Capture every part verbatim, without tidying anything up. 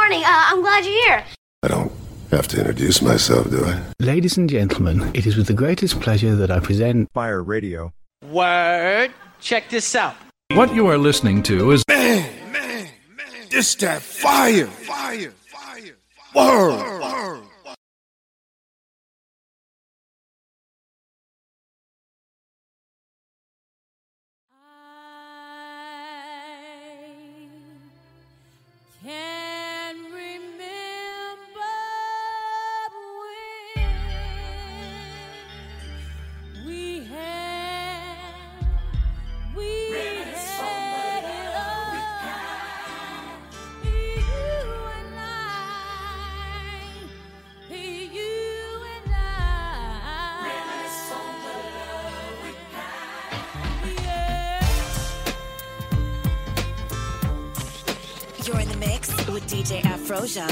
morning. Uh, I'm glad you're here. I don't have to introduce myself, do I? Ladies and gentlemen, it is with the greatest pleasure that I present Fire Radio. Word. Check this out. What you are listening to is Man, man, man. This that fire. Fire. Fire. Word. Word. Can remember when we had, we had it all. You and I, you and I. Reminisce on the love we had. Yeah. You're in the mix with D J Afrosia.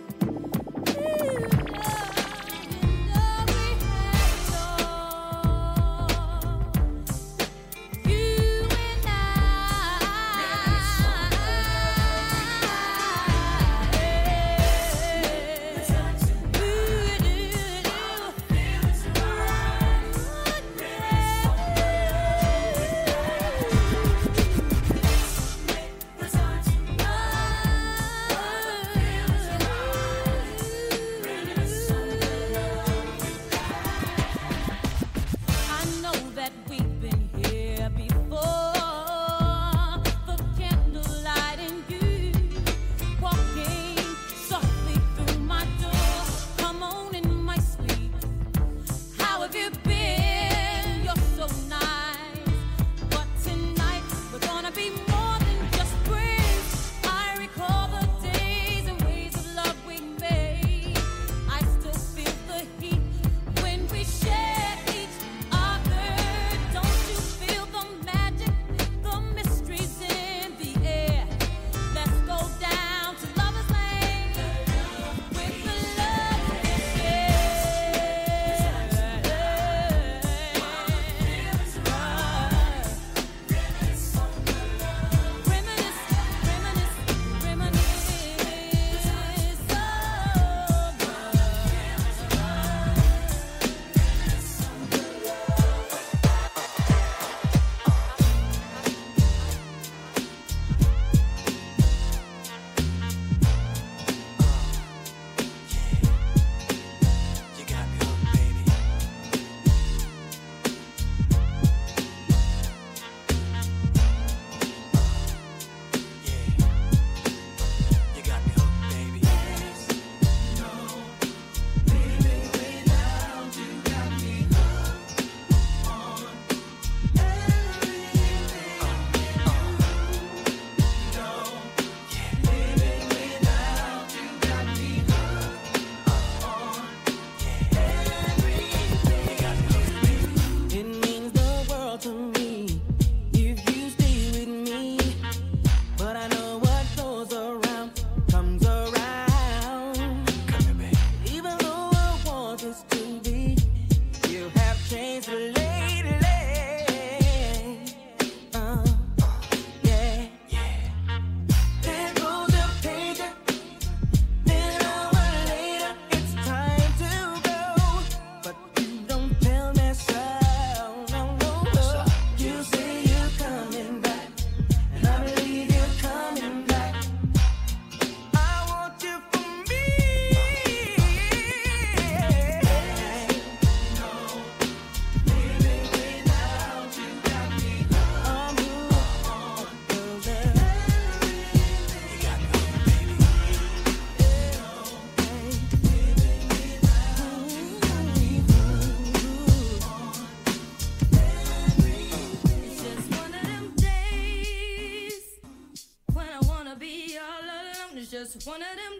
Just one of them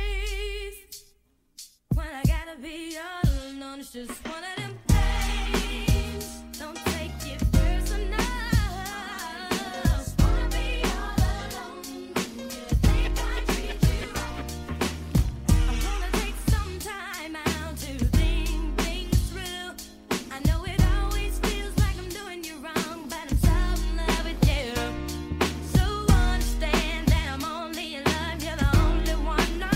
days when I gotta be all alone. It's just one of them days. Don't take it personal. Just wanna be all alone. You think I treat you wrong? I'm gonna take some time out to think things through. I know it always feels like I'm doing you wrong, but I'm so in love with you. So understand that I'm only in love. You're the only one.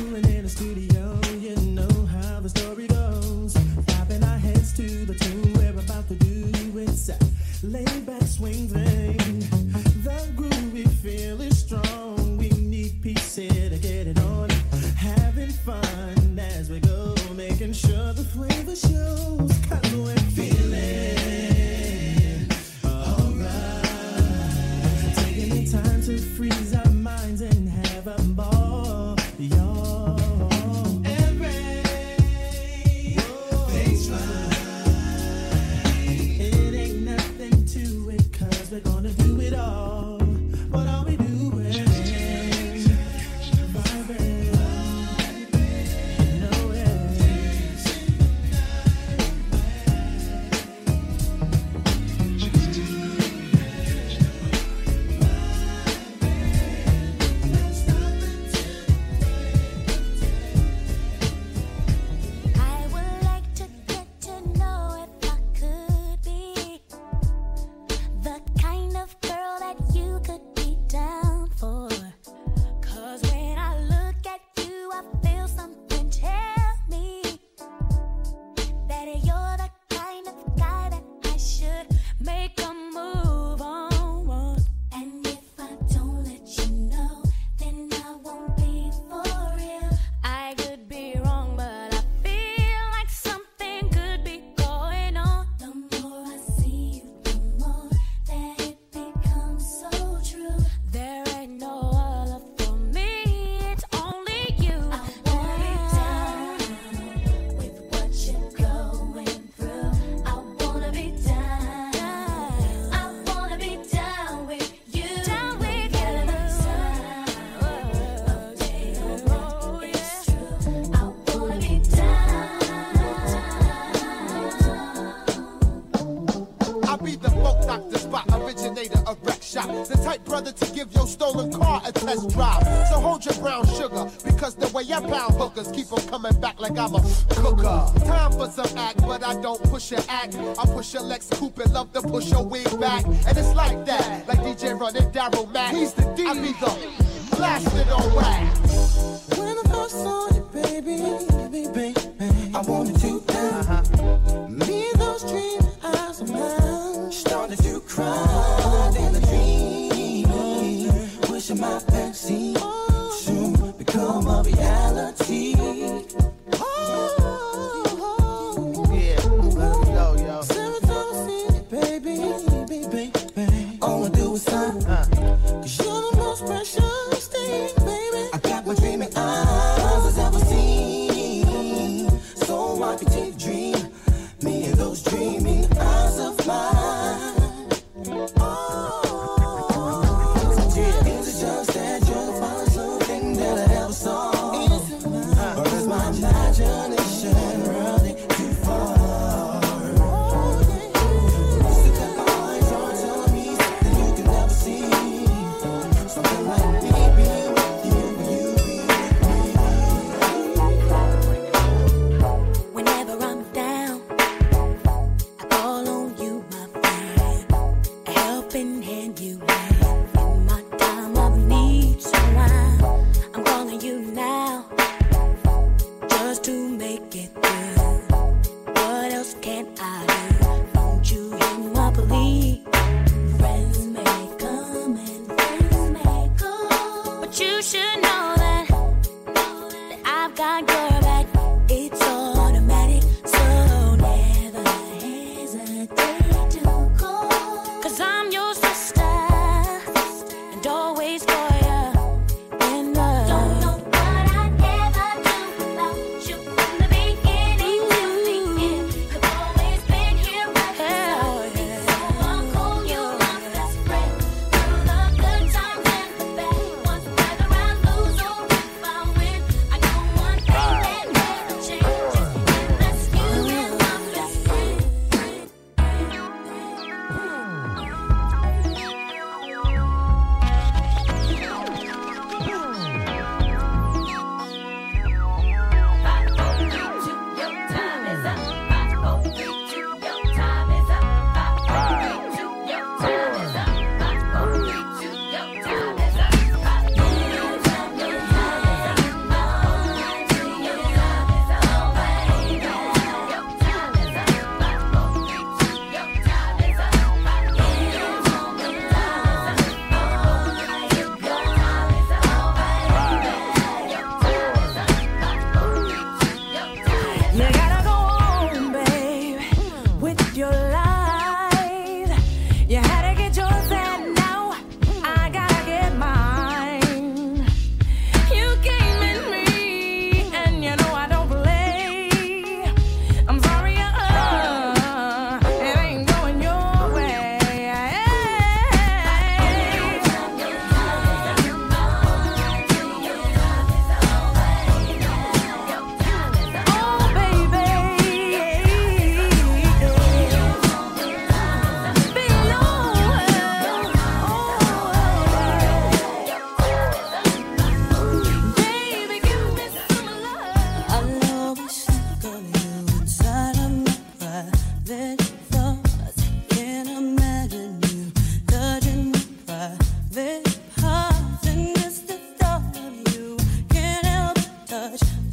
cooling in the studio, you know how the story goes. Bobbing our heads to the tune we're about to do. It's a laid back swing thing. The groove we feel is strong. We need peace here to get it on. Having fun as we go, making sure the flavor shows. Cause we're feeling alright. Taking the time to freeze our minds and have a ball, y'all. And rain, things fine. It ain't nothing to it, cause we're gonna do it all. What are we doing? I'm a cooker. Time for some act, but I don't push your act. I push your Lex Coupe and love to push your wig back. And it's like that, like D J running Daryl Mack. He's the D. I be the blasted on wax. When I first saw you, baby, baby, baby, I wanted to die. Uh-huh. Me, those dream eyes of mine started to cry in the dream. Wishing my fantasy soon become a reality.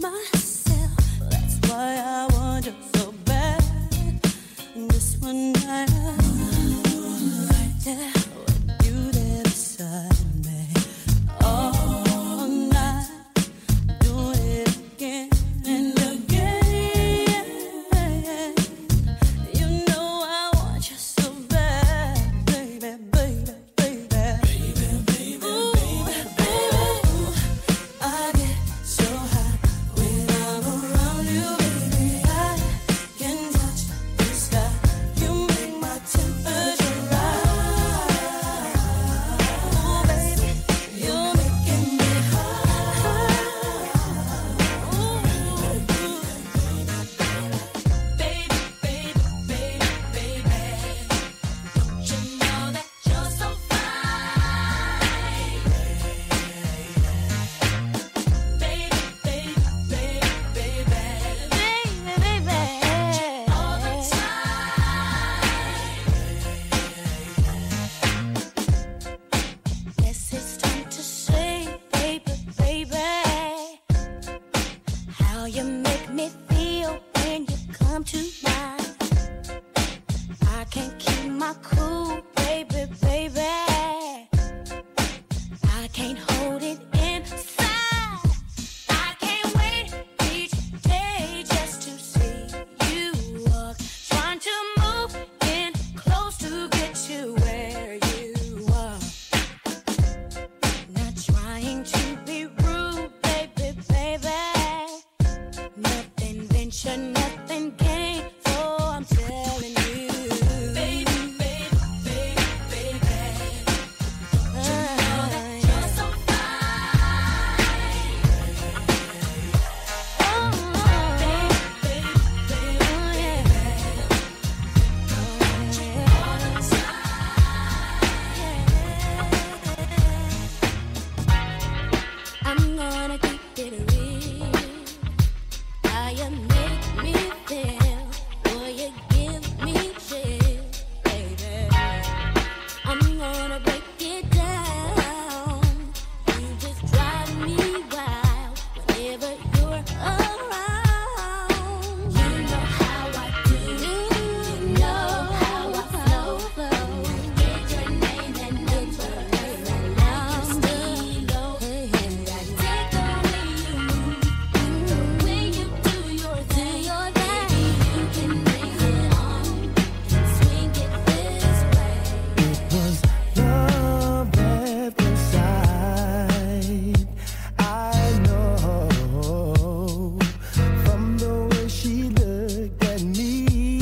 myself. That's why I want you so bad. This one night, right there with you there beside me. All night, doing it again and again. You know I want you so bad, baby, baby, baby. Baby, baby, ooh, baby, baby. I get so high when I'm around you, baby. I can touch the sky. You make my temperature rise. Oh, baby, you're making me high. Ooh, baby, baby, baby, baby. Don't you know that you're so fine? Baby, baby, baby, baby, baby, baby, all the time. Guess it's time to say, baby, baby, how you make me feel when you come to mind. I can't keep my cool, baby, baby. I can't hold it inside. I can't wait each day just to see you walk. Trying to move in close to get to where you are. Not trying to be rude, baby, baby. Nothing venture, nothing gain. So I'm telling you, baby, baby, baby, baby. Don't you know that you're so fine? Oh, baby, baby, baby, oh, yeah. Oh, yeah. All the time. I'm gonna keep it real. How you make me feel, boy, you give me chills, baby. I'm gonna break it down. You just drive me wild whenever you're around. You know how I do. You know how I flow. Get your name and number, and I'll stay low. And I take the way you move, the way you do your thing. Baby, you can bring it on, swing it this way. It was love at first sight. I know from the way she looked at me.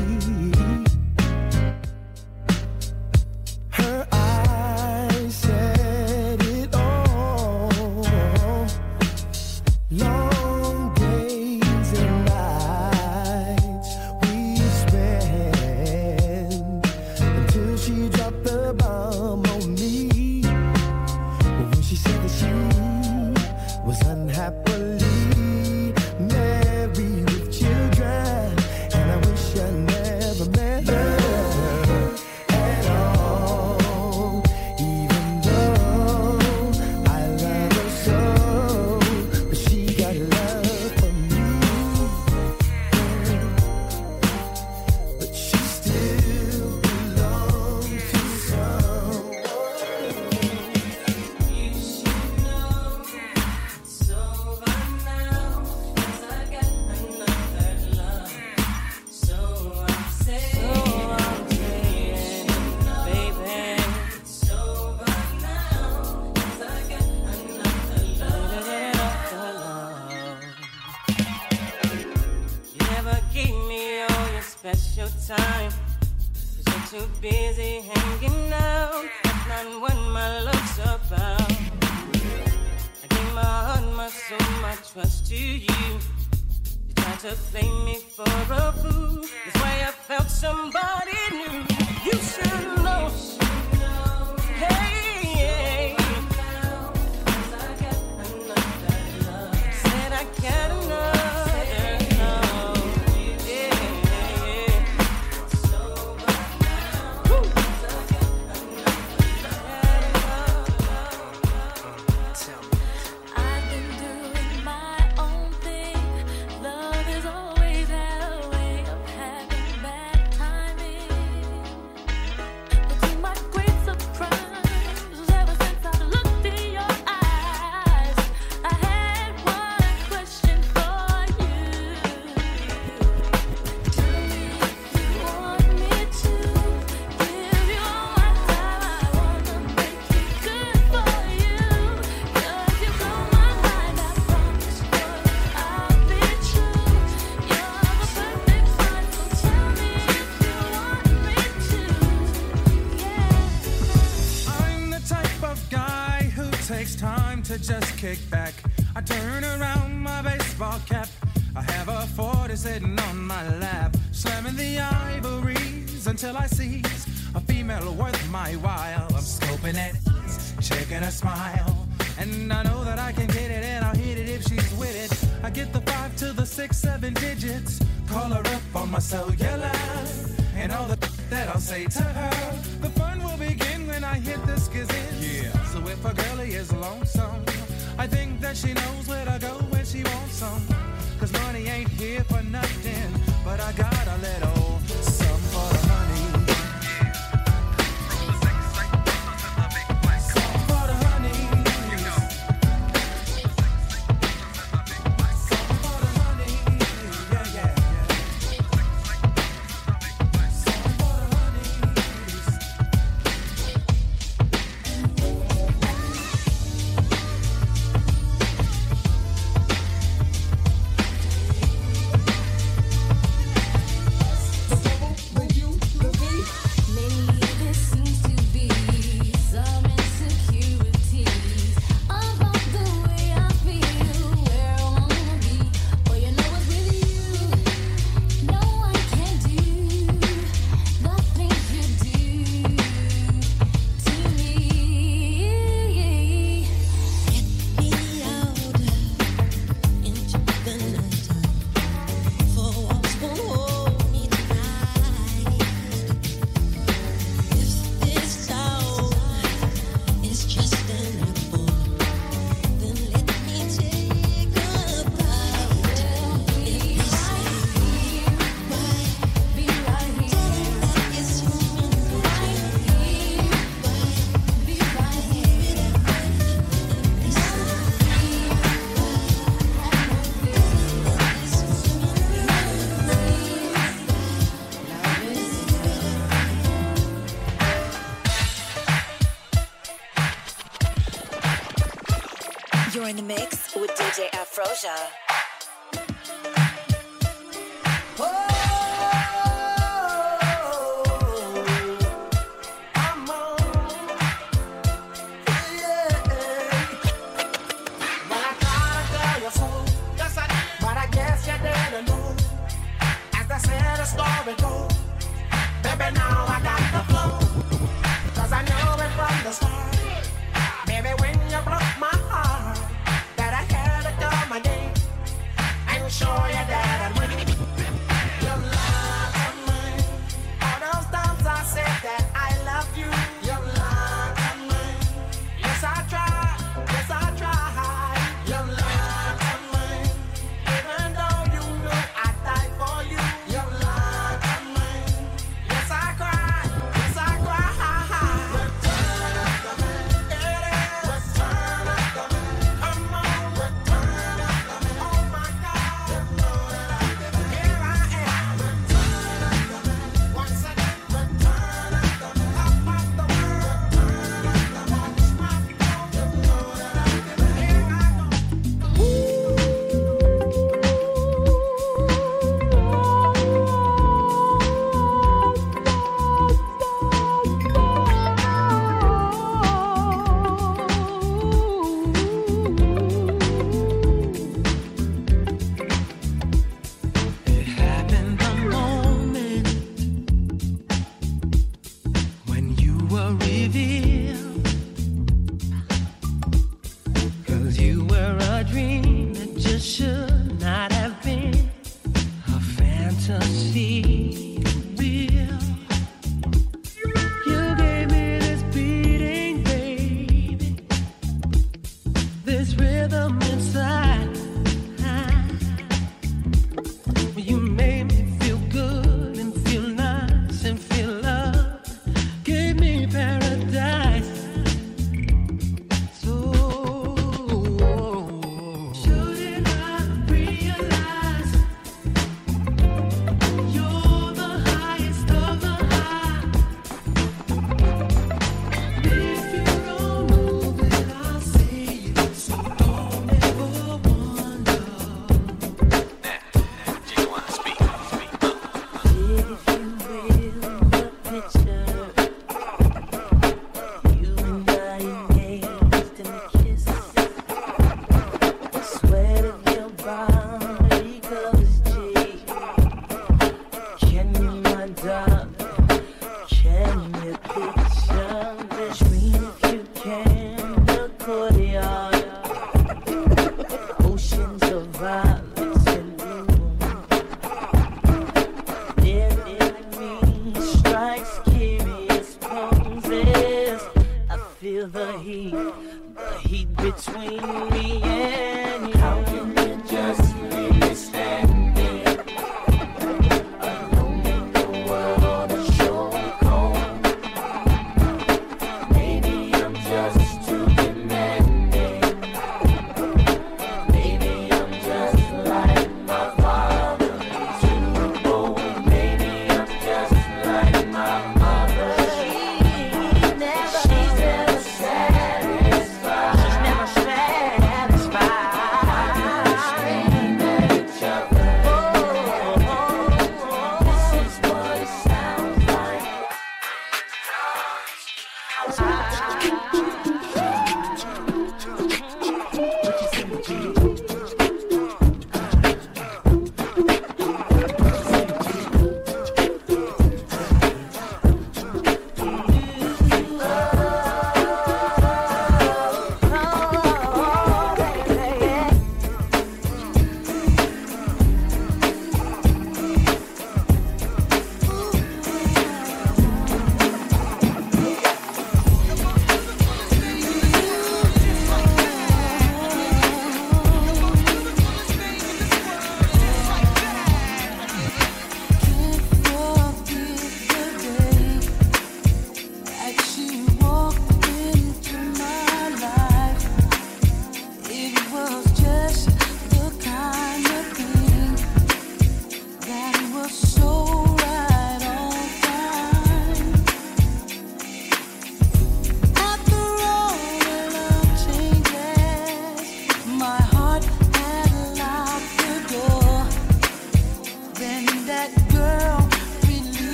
Her eyes said it all. Long days and nights we spent until she dropped the bomb on me. But when she said that she was unhappily married with children, and I wish I never met her at all. Even though I love her so, but she got love for me. But she still belongs to someone. You should know it's over now, 'cause I got another love. So I'm saying, baby, it's over now, 'cause I got another love. You never gave me all your special time. 'Cause you're too busy hanging out. That's not what my love's about. I gave my heart, my soul, my trust to you. You tried to play me for a fool. That's why I felt somebody new. You should know. Hey, hey. 'Cause I got another love. Said I got another love. Yeah. It's over now. 'Cause I got another love. I've been doing my own thing. just kick back. I turn around my baseball cap. I have a forty sitting on my lap, slamming the ivories until I seize a female worth my while. I'm scoping it, checking her smile, and I know that I can get it and I'll hit it if she's with it. I get the five to the six, seven digits, call her up on my cellular, and all the that I'll say to her. The fun will begin when I hit the skizzit. Yeah. So if a girlie is lonesome, I think that she knows where to go when she wants some. Cause money ain't here for nothing, but I got a little some for the honey. Some for the honey. Some for the honey. Yeah, yeah, yeah. Some for the honeys. You're in the mix with D J Afrosia. Baby, now I got the flow, 'cause I know it from the start. Baby, when you broke my heart, that I had to come again and show you that I'd win. Your love of mine. All those times I said that I love you. Your love of mine. Yes, I tried. Yes, I tried. Your love of mine. Even though you know I died for you. Your love of mine. Yes, I cried.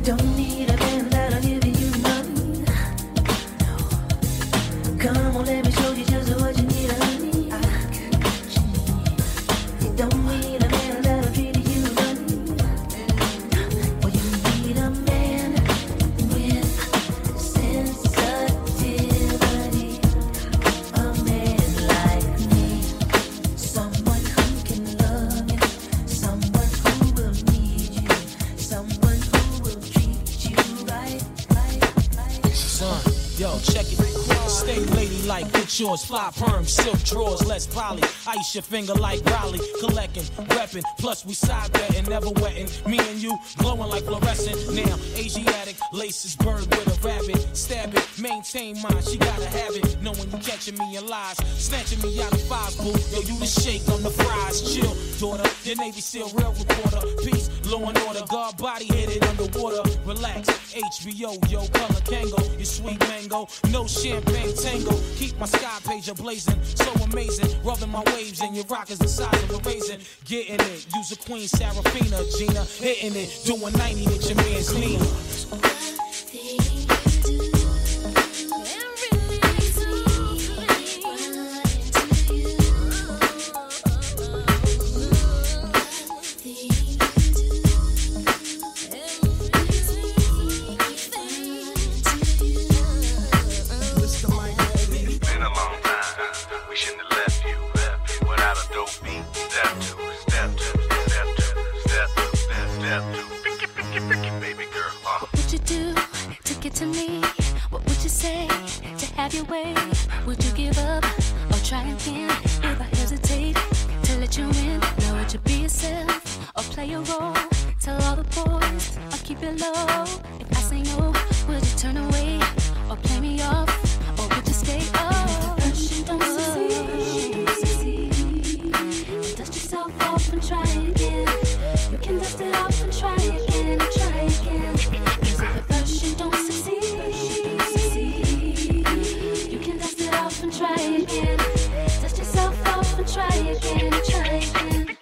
Don't need a man that'll give you none. No. Come on, let me show you just what you need, honey. I got you. You don't need a man that'll treat you none. Well, you need a man with sensitivity. A man like me. Someone who can love you. Someone who will need you. Someone who will treat you right, right, right. Son, yo, check it. Stay ladylike, get yours, fly perm, silk drawers, less poly. Ice your finger like Raleigh, collecting, repping, plus we side betting, never wetting. Me and you glowing like fluorescent. Now, Asiatic, laces bird with a rabbit. Stab it, maintain mine, she gotta have it. Knowing you catching me in lies, snatching me out of five, boo. Yo, you the shake, I'm the fries. Chill, daughter, your Navy SEAL real reporter. Peace, law and order, guard body hit it underwater. Relax, H B O, yo, color Kango, you sweet mango, no champagne tango. Keep my sky page ablazing, so amazing. Rubbing my waves and your rock is the size of a raisin. Getting it, use a Queen Serafina, Gina. Hitting it, doing ninety at your man's knee. To me, what would you say to have your way? Would you give up or try again? If I hesitate to let you in, now would you be yourself or play a role? Tell all the boys I'll keep it low. If I say no, would you turn away or play me off, or would you stay? Oh, if you don't succeed, dust yourself off and try again. You can dust it off and try again and try again. 'Cause if at first you don't succeed, try again. Dust yourself off and try again, try again.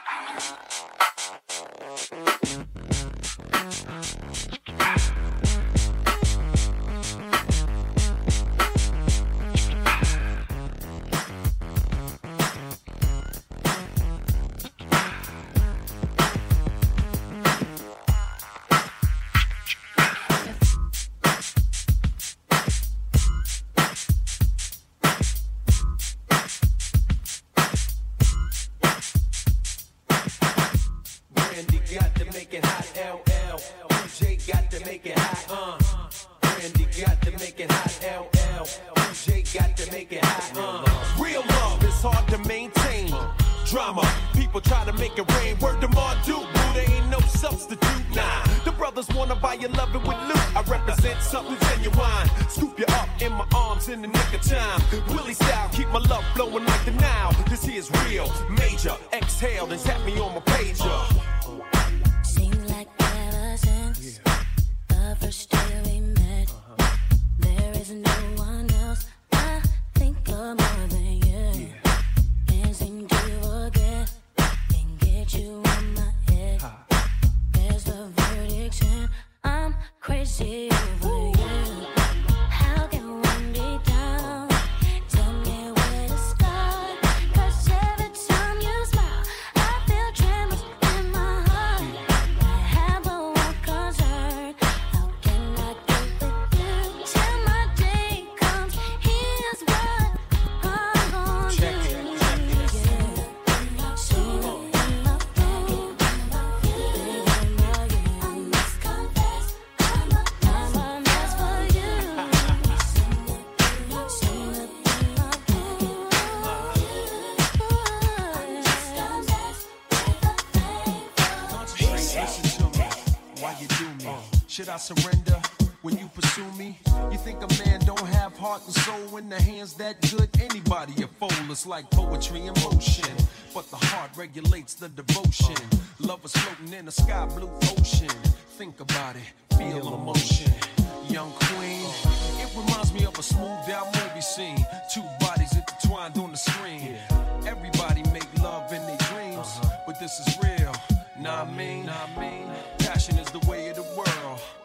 Should I surrender when you pursue me? You think a man don't have heart and soul in the hands that good? Anybody a fool is like poetry in motion, but the heart regulates the devotion. Love is floating in a sky blue ocean. Think about it, feel emotion. Young queen, it reminds me of a smoothed out movie scene. Two bodies intertwined on the screen. Everybody make love in their dreams, but this is real. Nah, I mean, nah, I mean, passion is the way of the world.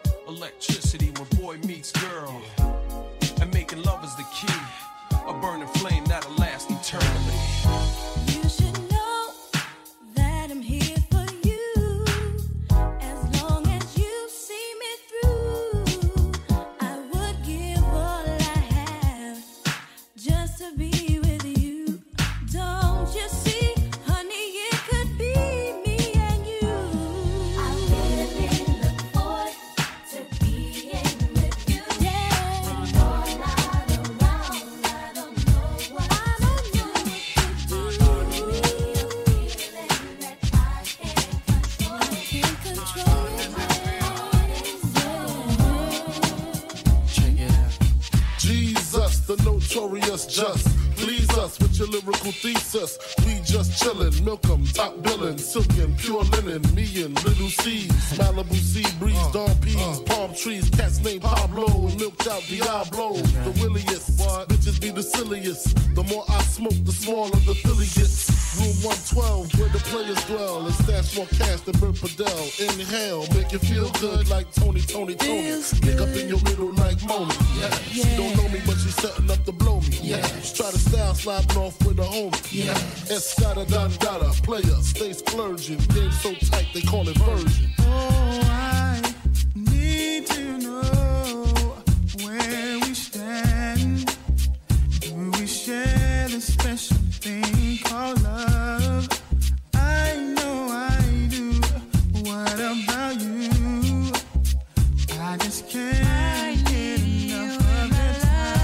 just, just please us with your lyrical thesis. We just chillin', milk 'em, top billin', silkin', pure linen, me and little C's, Malibu sea breeze, uh, dawn peas, uh, palm trees, cats named Pablo and milked out Diablo. The williest, what? Bitches be the silliest. The more I smoke, the smaller the Philly gets. Room one twelve, where the players dwell, and stash more cash than Bert Padell. Inhale, make you feel good like Tony, Tony, Tony. Pick up in your middle like Moni. Yeah. She don't know me, but she's setting up to blow me. Yeah. She try to style sliding off with a homie. Yeah. Escada Dandada, player, stay splurging. Game so tight, they call it virgin. Oh, I need to know where we stand. Do we share this special thing called love? I know I do. What about you? I just can't get enough of the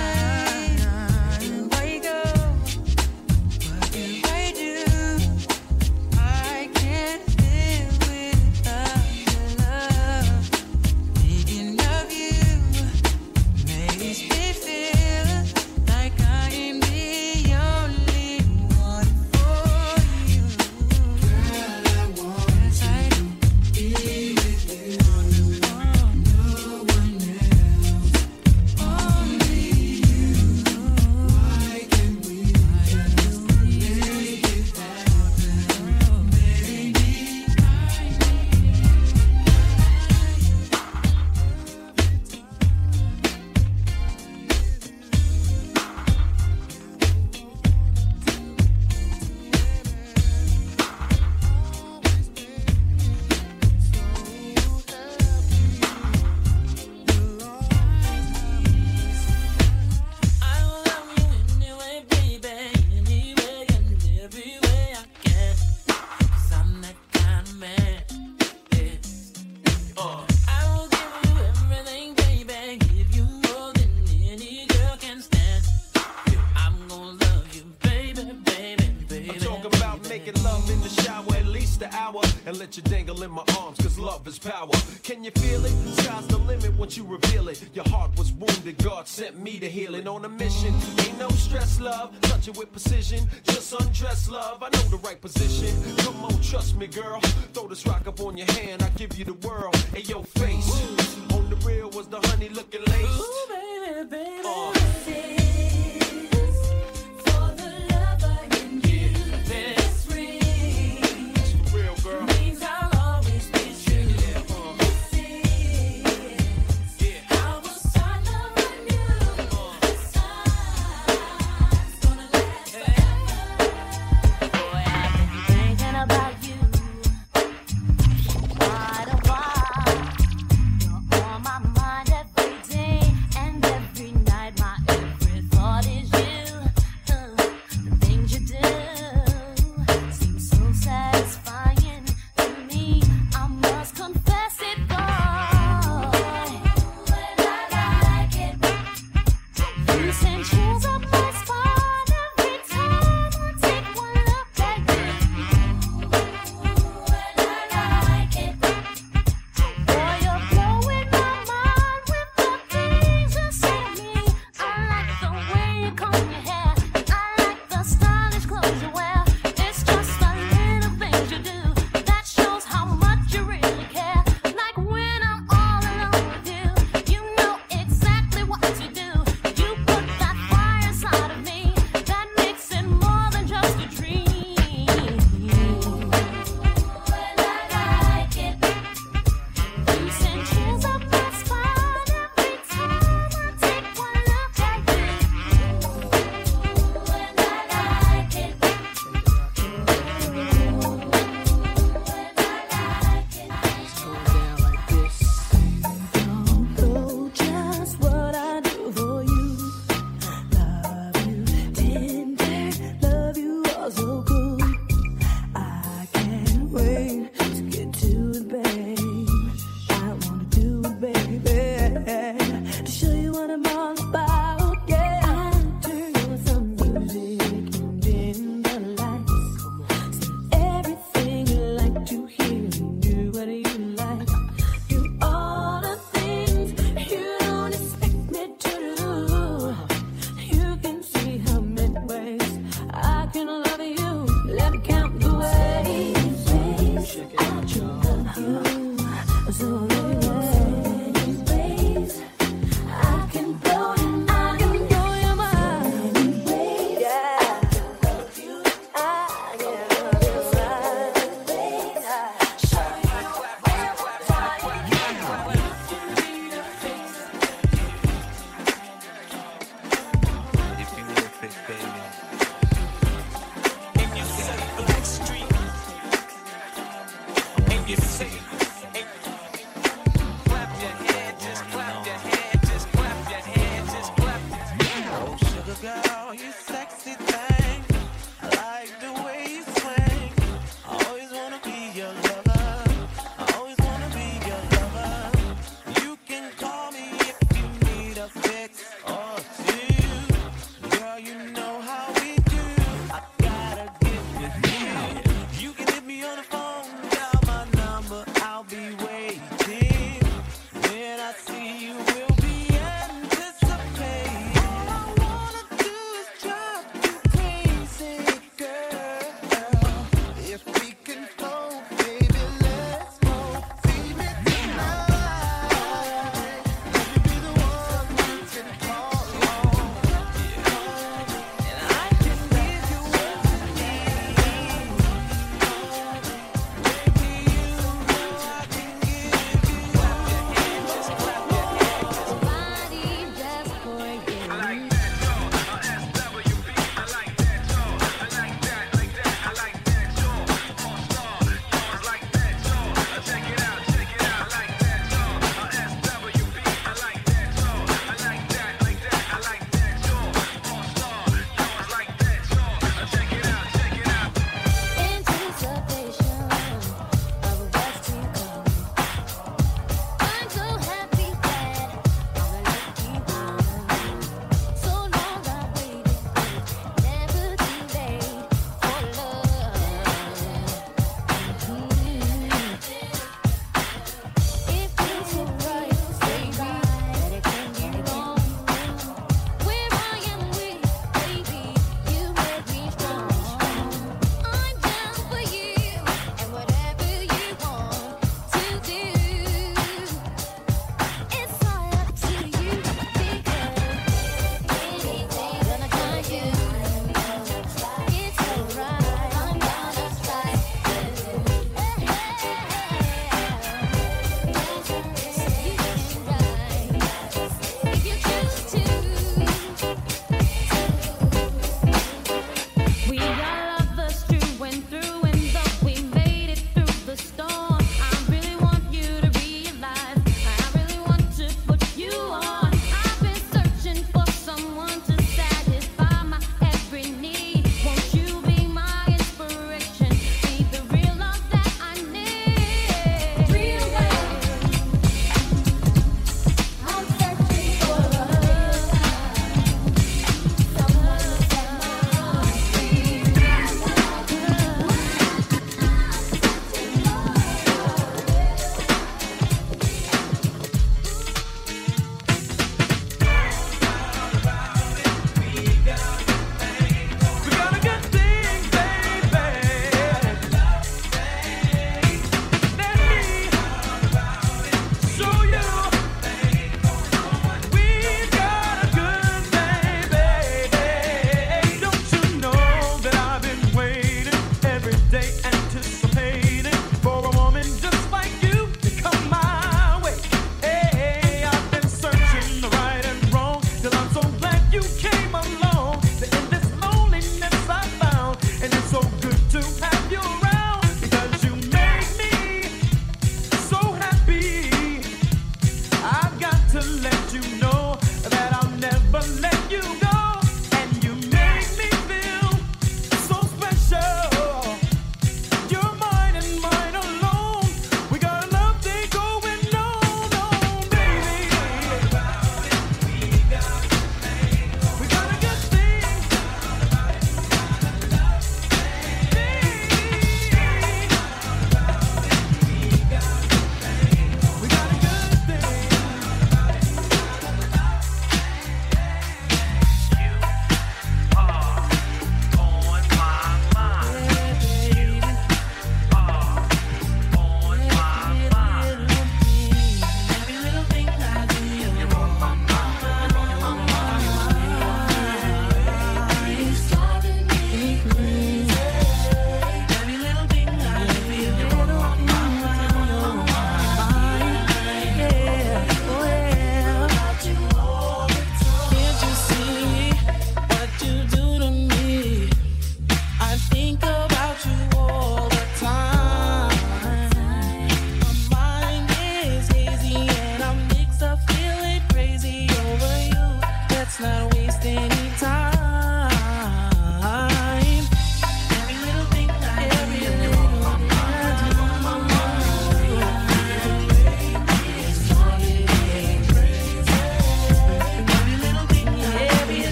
time. Where you go? What do I do? I can't live without your love. Thinking of you makes me feel like I am the only one for you. Girl, I want to be with you. No one else, only you. Why can't we just make it happen, baby? I love you anyway, baby, anyway and every way I can. 'Cause I'm that kind of man. Yeah. Uh, I will give you everything, baby, give you more than any girl can stand. I'm gonna love you, baby, baby, baby. I'm talking about making love in the shower at least an hour and let you dangle in my arms, cause love is power. Can you feel it? Sky's the limit once you reveal it. Your heart was wounded, God sent me to heal it. On a mission, ain't no stress, love. Touch it with precision, just undress, love. I know the right position. Come on, trust me, girl. Throw this rock up on your hand, I give you the world. Hey, your face on the real was the honey looking lace. Ooh, baby, baby. Uh, For the lover in you, this ring real girl. means I'll always be true. This is how we'll start loving you. This time's gonna last forever. Boy, I've been thinking about you quite a while. You're on my mind every day.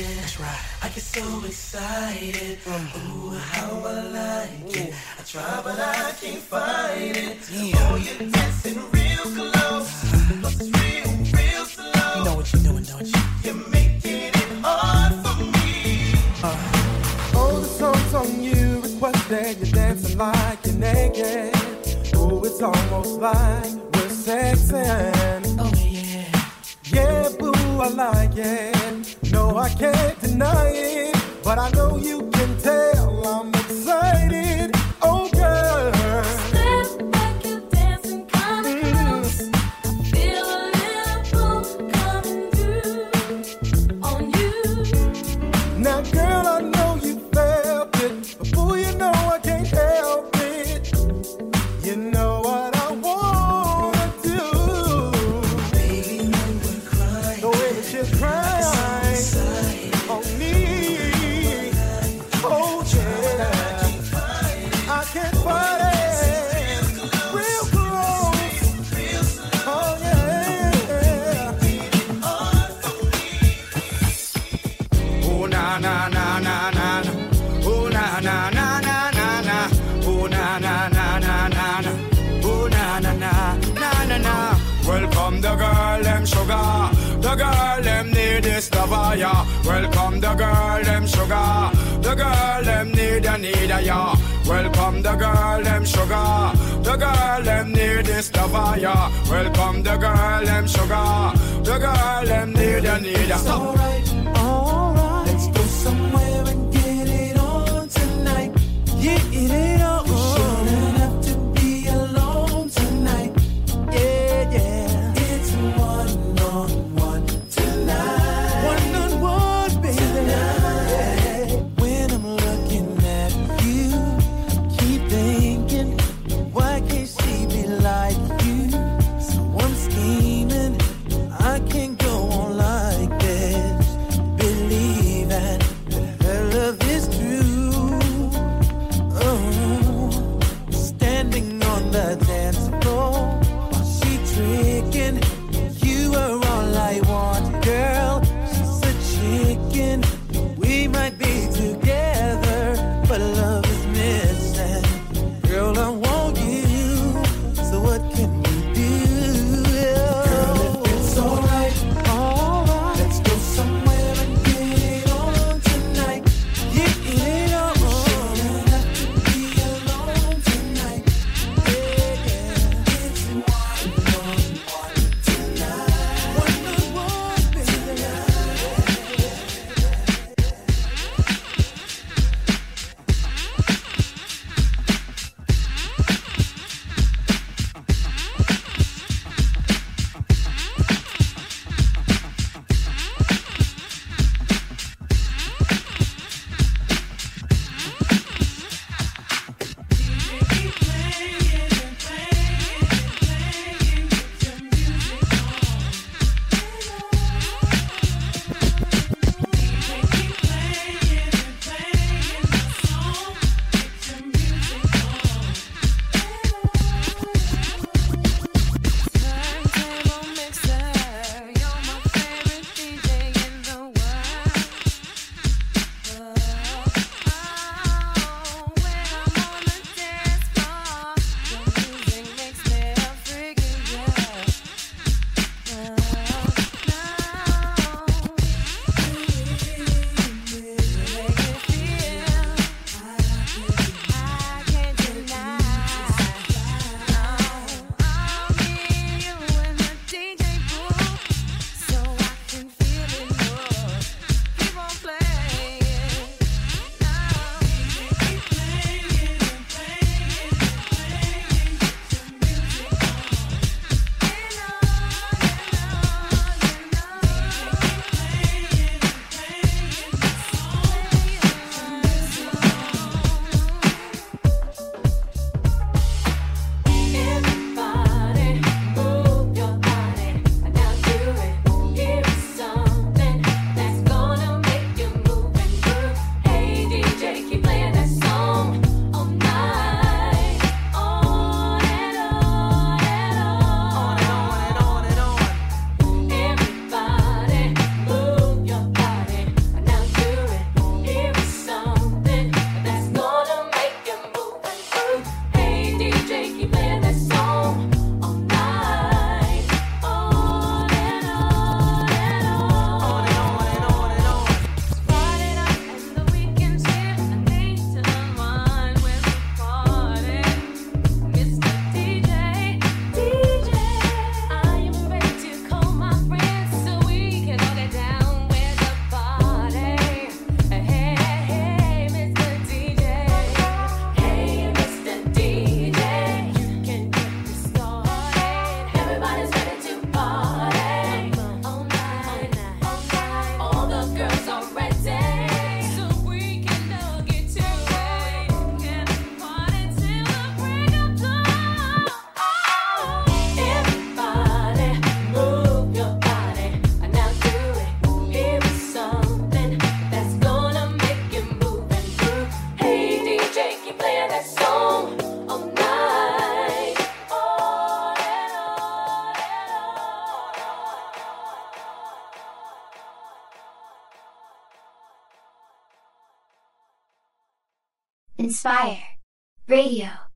That's right. I get so excited. Ooh, how I like it. I try, but I can't find it. Oh, you're dancing real close. Plus it's real, real slow. You know what you're doing, don't you? You're making it hard for me. Uh, oh, the song's on you. Requested you're dancing like you're naked. Oh, it's almost like we're sexing. Oh, yeah. Yeah, boo, I like it. No, I can't deny it. But I know you can tell I'm excited. Oh, girl. Step back and dancing kinda close. I feel a little pull coming through on you. Now, girl, I know you felt it. But boy, you know I can't help it. You know what I wanna do. Baby, when we're crying, the way that you cry on me. Oh yeah, I can't fight it. Real close. Oh yeah. Oh na na na na na na. Oh na na na na na na. Oh na na na na na na. Oh na na na na na na. Welcome the girl, them sugar. The girl, them need this lover, yeah. Welcome the girl, them sugar. The girl, them need a need a, yeah. Welcome the girl, them sugar. The girl, them need this lover, yeah. Welcome the girl, them sugar. The girl, them need a need a. It's alright, alright. Let's go somewhere and get it on tonight. Get it on. We shouldn't have to be alone tonight. Yeah, yeah. It's one on one tonight. One on one, baby. Tonight. When I'm looking at you, keep thinking, why can't she be like you? So I'm scheming, I can't go on like this. Believe Inspire Radio.